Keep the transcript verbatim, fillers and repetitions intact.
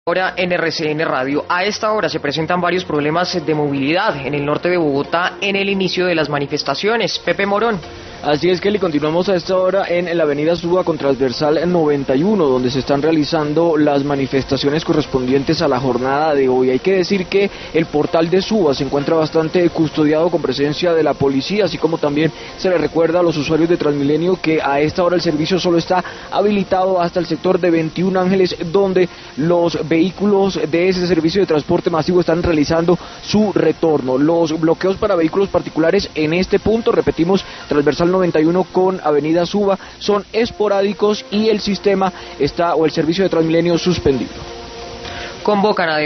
Ahora en R C N Radio. A esta hora se presentan varios problemas de movilidad en el norte de Bogotá en el inicio de las manifestaciones. Pepe Morón. Así es, Kelly, continuamos a esta hora en la avenida Suba con transversal noventa y uno, donde se están realizando las manifestaciones correspondientes a la jornada de hoy. Hay que decir que el portal de Suba se encuentra bastante custodiado con presencia de la policía, así como también se le recuerda a los usuarios de Transmilenio que a esta hora el servicio solo está habilitado hasta el sector de veintiún Ángeles, donde los vehículos de ese servicio de transporte masivo están realizando su retorno. Los bloqueos para vehículos particulares en este punto, repetimos, transversal noventa y uno con avenida Suba, son esporádicos y el sistema está o el servicio de Transmilenio suspendido. Convocan a